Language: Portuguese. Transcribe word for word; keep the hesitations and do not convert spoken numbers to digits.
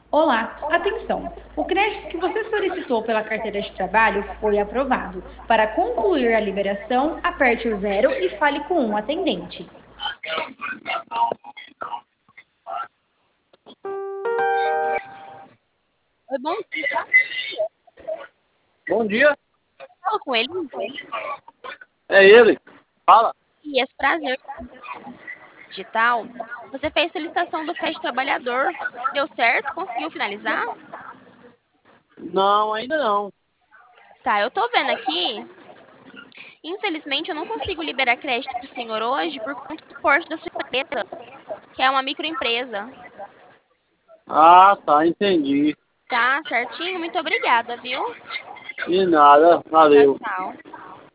Olá, atenção! O crédito que você solicitou pela carteira de trabalho foi aprovado. Para concluir a liberação, aperte o zero e fale com um atendente. Oi, bom dia. Bom dia, Fala com ele. é ele. Fala. Esse prazer. Digital. Você fez solicitação do crédito trabalhador. Deu certo? Conseguiu finalizar? Não, ainda não. Tá, eu tô vendo aqui. Infelizmente, eu não consigo liberar crédito pro senhor hoje por conta do porte da sua empresa, que é uma microempresa. Ah, tá, entendi. Tá, certinho? Muito obrigada, viu? De nada, Tchau, valeu. tchau.